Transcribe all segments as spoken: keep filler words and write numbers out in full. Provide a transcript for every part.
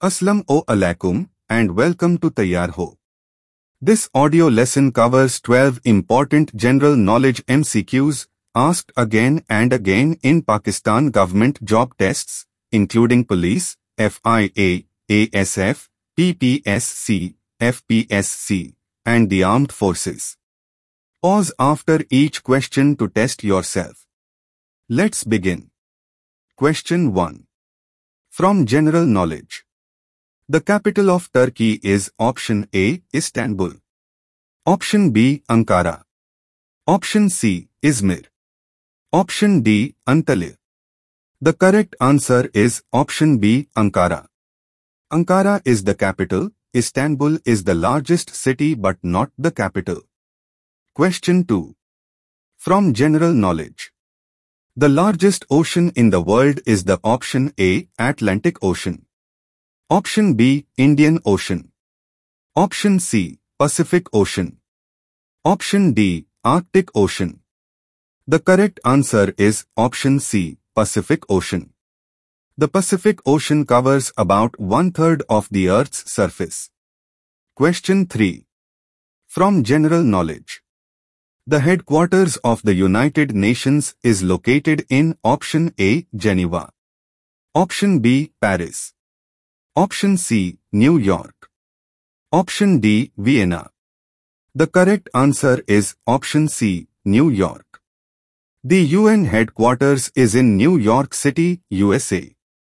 Aslam o alaikum and welcome to Tayyar Ho. This audio lesson covers twelve important general knowledge M C Qs asked again and again in Pakistan government job tests, including police, F I A, A S F, P P S C, F P S C, and the armed forces. Pause after each question to test yourself. Let's begin. Question one. From general knowledge. The capital of Turkey is option A, Istanbul. Option B, Ankara. Option C, Izmir. Option D, Antalya. The correct answer is option B, Ankara. Ankara is the capital. Istanbul is the largest city but not the capital. Question two. From general knowledge. The largest ocean in the world is the option A, Atlantic Ocean. Option B, Indian Ocean. Option C, Pacific Ocean. Option D, Arctic Ocean. The correct answer is option C, Pacific Ocean. The Pacific Ocean covers about one-third of the Earth's surface. Question three. From general knowledge. The headquarters of the United Nations is located in option A, Geneva. Option B, Paris. Option C, New York. Option D, Vienna. The correct answer is option C, New York. The U N headquarters is in New York City, U S A.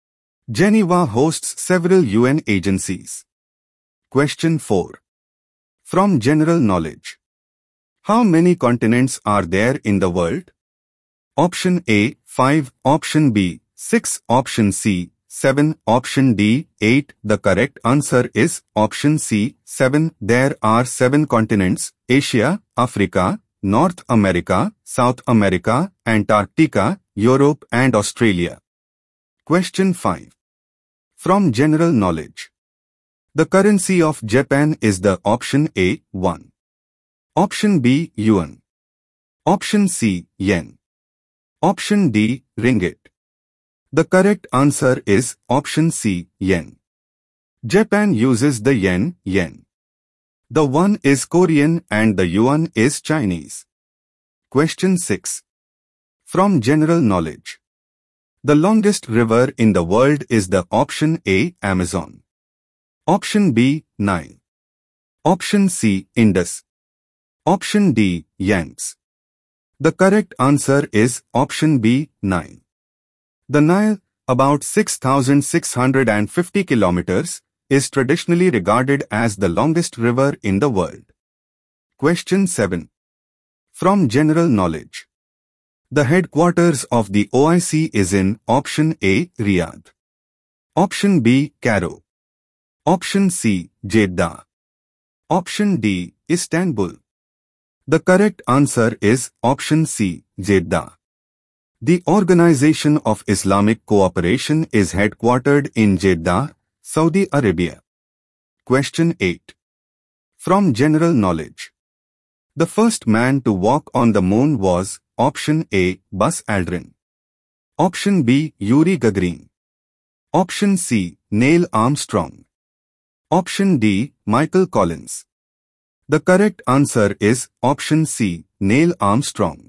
Geneva hosts several U N agencies. Question four. From general knowledge. How many continents are there in the world? Option A, five. Option B, six. Option C, seven. Option D, eight. The correct answer is option C, seven. There are seven continents: Asia, Africa, North America, South America, Antarctica, Europe and Australia. Question five. From general knowledge. The currency of Japan is the option A, won. Option B, yuan. Option C, yen. Option D, ringgit. The correct answer is option C, yen. Japan uses the yen, yen. The won is Korean and the yuan is Chinese. Question six. From general knowledge. The longest river in the world is the option A, Amazon. Option B, Nile. Option C, Indus. Option D, Yangtze. The correct answer is option B, Nile. The Nile, about six thousand six hundred fifty kilometers, is traditionally regarded as the longest river in the world. Question seven. From general knowledge. The headquarters of the O I C is in option A, Riyadh. Option B, Cairo. Option C, Jeddah. Option D, Istanbul. The correct answer is option C, Jeddah. The Organization of Islamic Cooperation is headquartered in Jeddah, Saudi Arabia. Question eight. From general knowledge. The first man to walk on the moon was option A, Buzz Aldrin. Option B, Yuri Gagarin. Option C, Neil Armstrong. Option D, Michael Collins. The correct answer is option C, Neil Armstrong.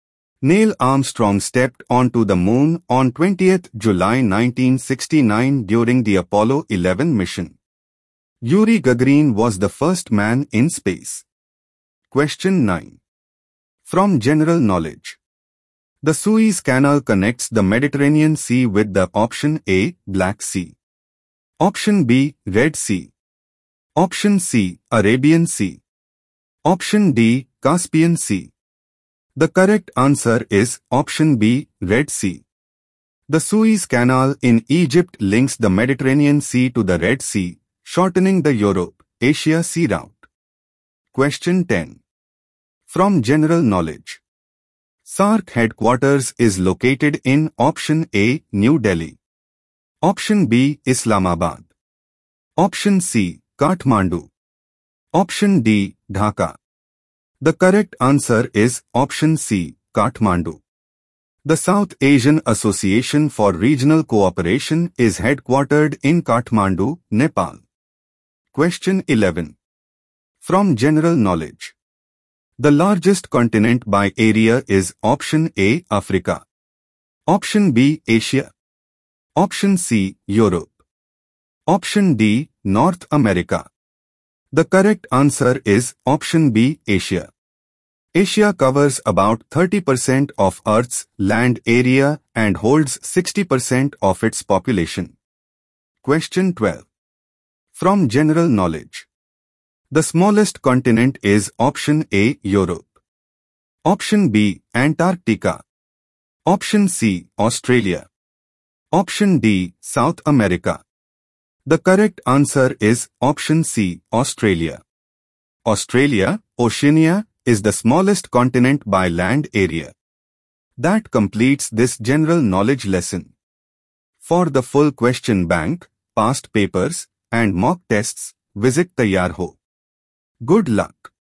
Neil Armstrong stepped onto the moon on twentieth July nineteen sixty-nine during the Apollo eleven mission. Yuri Gagarin was the first man in space. Question nine. From general knowledge. The Suez Canal connects the Mediterranean Sea with the option A, Black Sea. Option B, Red Sea. Option C, Arabian Sea. Option D, Caspian Sea. The correct answer is option B, Red Sea. The Suez Canal in Egypt links the Mediterranean Sea to the Red Sea, shortening the Europe-Asia sea route. Question ten. From general knowledge. SAARC headquarters is located in option A, New Delhi. Option B, Islamabad. Option C, Kathmandu. Option D, Dhaka. The correct answer is option C, Kathmandu. The South Asian Association for Regional Cooperation is headquartered in Kathmandu, Nepal. Question eleven. From general knowledge. The largest continent by area is option A, Africa. Option B, Asia. Option C, Europe. Option D, North America. The correct answer is option B, Asia. Asia covers about thirty percent of Earth's land area and holds sixty percent of its population. Question twelve. From general knowledge. The smallest continent is option A, Europe. Option B, Antarctica. Option C, Australia. Option D, South America. The correct answer is option C, Australia. Australia, Oceania, is the smallest continent by land area. That completes this general knowledge lesson. For the full question bank, past papers, and mock tests, visit Taiyar Ho. Good luck.